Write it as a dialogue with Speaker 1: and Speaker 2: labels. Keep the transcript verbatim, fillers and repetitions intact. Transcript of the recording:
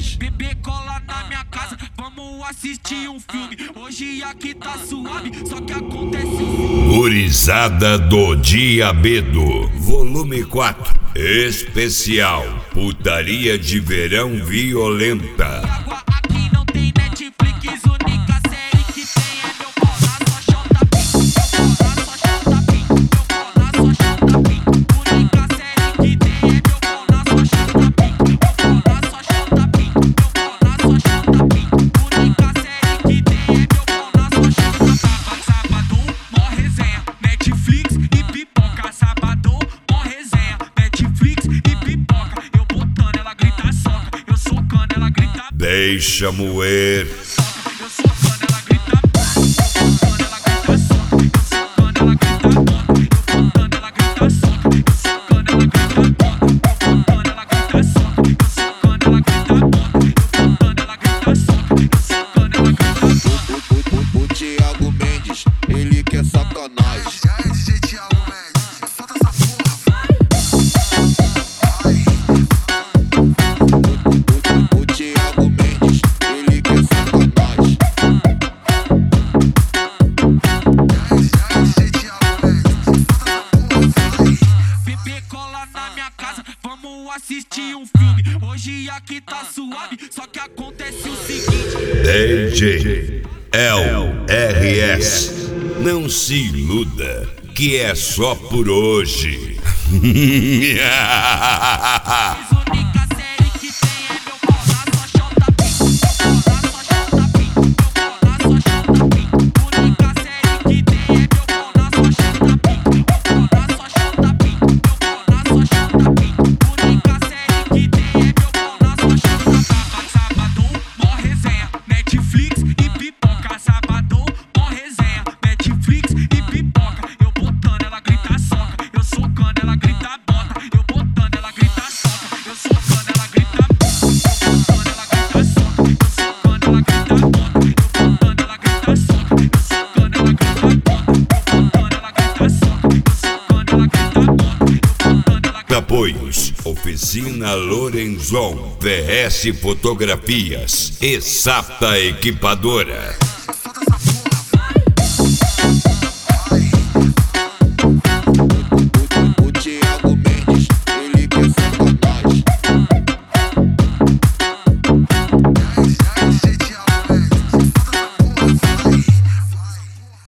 Speaker 1: Mendes.
Speaker 2: Bebê cola na minha casa, vamos assistir um filme. Hoje aqui tá suave, só que acontece o...
Speaker 3: Gurizada do Diabedo, volume quatro, especial Putaria de Verão Violenta.
Speaker 2: Água aqui não tem Netflix, única série que tem é meu colar, só chota pinto. Meu colar só chota pinto, meu colar só chota pinto. Única série que tem é meu colar, só chota pinto. Meu colar só chota pinto, meu colar só chota pinto. Única série que tem é meu colar, só chota pinto. Sabadão, mó resenha, Netflix e pipoca. Sabadão, mó resenha, Netflix e pipoca. Eu botando, ela grita soca, eu socando, ela grita.
Speaker 3: Deixa moer.
Speaker 2: Eu socando, ela grita. Eu botando, ela grita soca, eu socando, ela grita bota. Eu botando, ela grita soca, eu socando, ela grita bota. Eu botando, ela grita soca, eu socando, ela grita bota. Eu botando, ela grita soca, eu socando, ela grita bota.
Speaker 1: O, o, o, o Thiago Mendes, ele quer sacanagem.
Speaker 4: Já é D J Thiago Mendes, solta essa porra, vai.
Speaker 1: O, o, o Thiago Mendes, ele quer sacanagem.
Speaker 4: Já é D J Thiago Mendes, solta essa porra, vai.
Speaker 2: Bebê cola na minha casa, vamos assistir um filme. Hoje aqui tá suave, só que acontece o seguinte.
Speaker 3: D J L R S, não se iluda que é só por hoje.
Speaker 2: Única série que tem é meu colar, só chota pinto. Meu colar só chota pinto, meu colar só chota pinto. Única série que tem é meu colar, só chota pinto. Meu colar só chota pinto, meu colar só chota pinto. Única série que tem é meu colar, só chota pinto. Sabadão, mó resenha, Netflix e pipoca. Sabadão, mó resenha, Netflix e pipoca. Eu botando, ela grita soca, eu socando, ela grita bota. Eu botando, ela grita soca, eu socando, ela grita bota. Eu botando, ela grita soca, eu socando, ela grita bota. Eu botando, ela grita soca, eu socando, ela grita bota. Eu botando, ela grita soca, eu socando, ela grita bota. Eu botando, ela grita.
Speaker 3: Apoios: Oficina Lorenzon, V S Fotografias e Sapta Equipadora.